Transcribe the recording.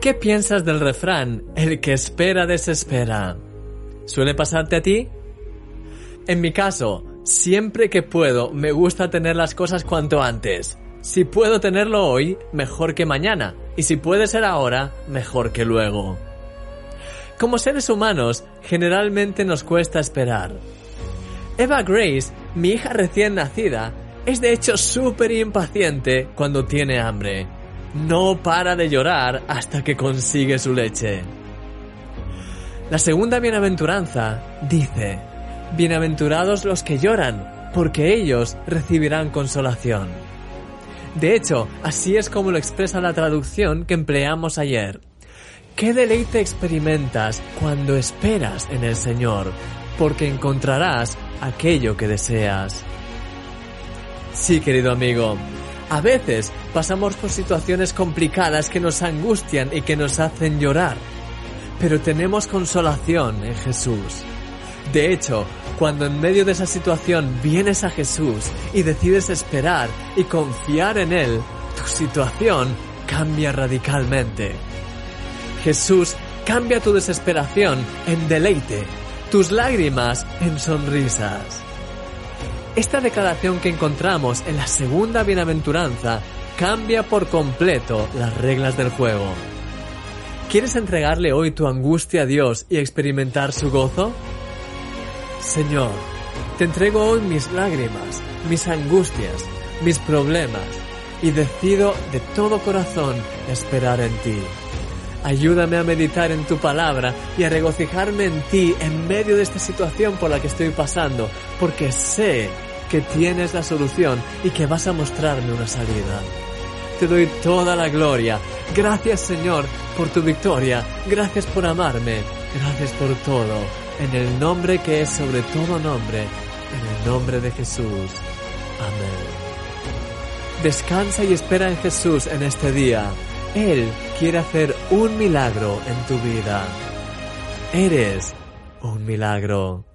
¿Qué piensas del refrán, el que espera desespera? ¿Suele pasarte a ti? En mi caso, siempre que puedo, me gusta tener las cosas cuanto antes. Si puedo tenerlo hoy, mejor que mañana. Y si puede ser ahora, mejor que luego. Como seres humanos, generalmente nos cuesta esperar. Eva Grace, mi hija recién nacida, es de hecho súper impaciente cuando tiene hambre. No para de llorar hasta que consigue su leche. La segunda bienaventuranza dice: bienaventurados los que lloran, porque ellos recibirán consolación. De hecho, así es como lo expresa la traducción que empleamos ayer. ¿Qué deleite experimentas cuando esperas en el Señor? Porque encontrarás aquello que deseas. Sí, querido amigo, a veces pasamos por situaciones complicadas que nos angustian y que nos hacen llorar, pero tenemos consolación en Jesús. De hecho, cuando en medio de esa situación vienes a Jesús y decides esperar y confiar en Él, tu situación cambia radicalmente. Jesús cambia tu desesperación en deleite, tus lágrimas en sonrisas. Esta declaración que encontramos en la segunda bienaventuranza cambia por completo las reglas del juego. ¿Quieres entregarle hoy tu angustia a Dios y experimentar su gozo? Señor, te entrego hoy mis lágrimas, mis angustias, mis problemas, y decido de todo corazón esperar en ti. Ayúdame a meditar en tu palabra y a regocijarme en ti en medio de esta situación por la que estoy pasando, porque sé que tienes la solución y que vas a mostrarme una salida. Te doy toda la gloria. Gracias, Señor, por tu victoria. Gracias por amarme. Gracias por todo. En el nombre que es sobre todo nombre, en el nombre de Jesús. Amén. Descansa y espera en Jesús en este día. Él quiere hacer un milagro en tu vida. Eres un milagro.